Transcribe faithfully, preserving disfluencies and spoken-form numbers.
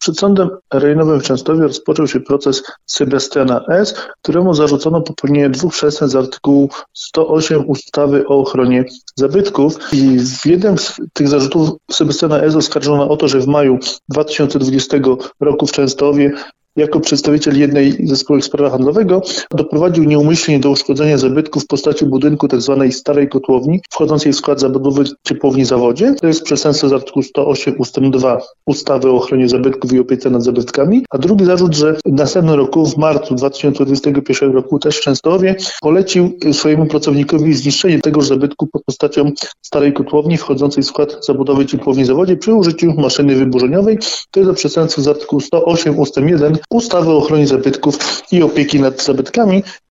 Przed Sądem Rejonowym w Częstochowie rozpoczął się proces Sebastiana S., któremu zarzucono popełnienie dwóch przestępstw z artykułu sto osiem ustawy o ochronie zabytków. I w jednym z tych zarzutów Sebastiana S. oskarżono o to, że w maju dwa tysiące dwudziestego roku w Częstochowie jako przedstawiciel jednej ze spółek prawa handlowego doprowadził nieumyślnie do uszkodzenia zabytków w postaci budynku tzw. starej kotłowni wchodzącej w skład zabudowy ciepłowni Zawodzie. To jest przestępstwo z artykułu sto osiem ustęp dwa ustawy o ochronie zabytków i opiece nad zabytkami. A drugi zarzut, że w następnym roku, w marcu dwa tysiące dwudziestego pierwszego roku też w Częstochowie polecił swojemu pracownikowi zniszczenie tego zabytku pod postacią starej kotłowni wchodzącej w skład zabudowy ciepłowni Zawodzie przy użyciu maszyny wyburzeniowej. To jest to przestępstwo z artykułu sto osiem ustęp jeden ustawy o ochronie zabytków i opieki nad zabytkami.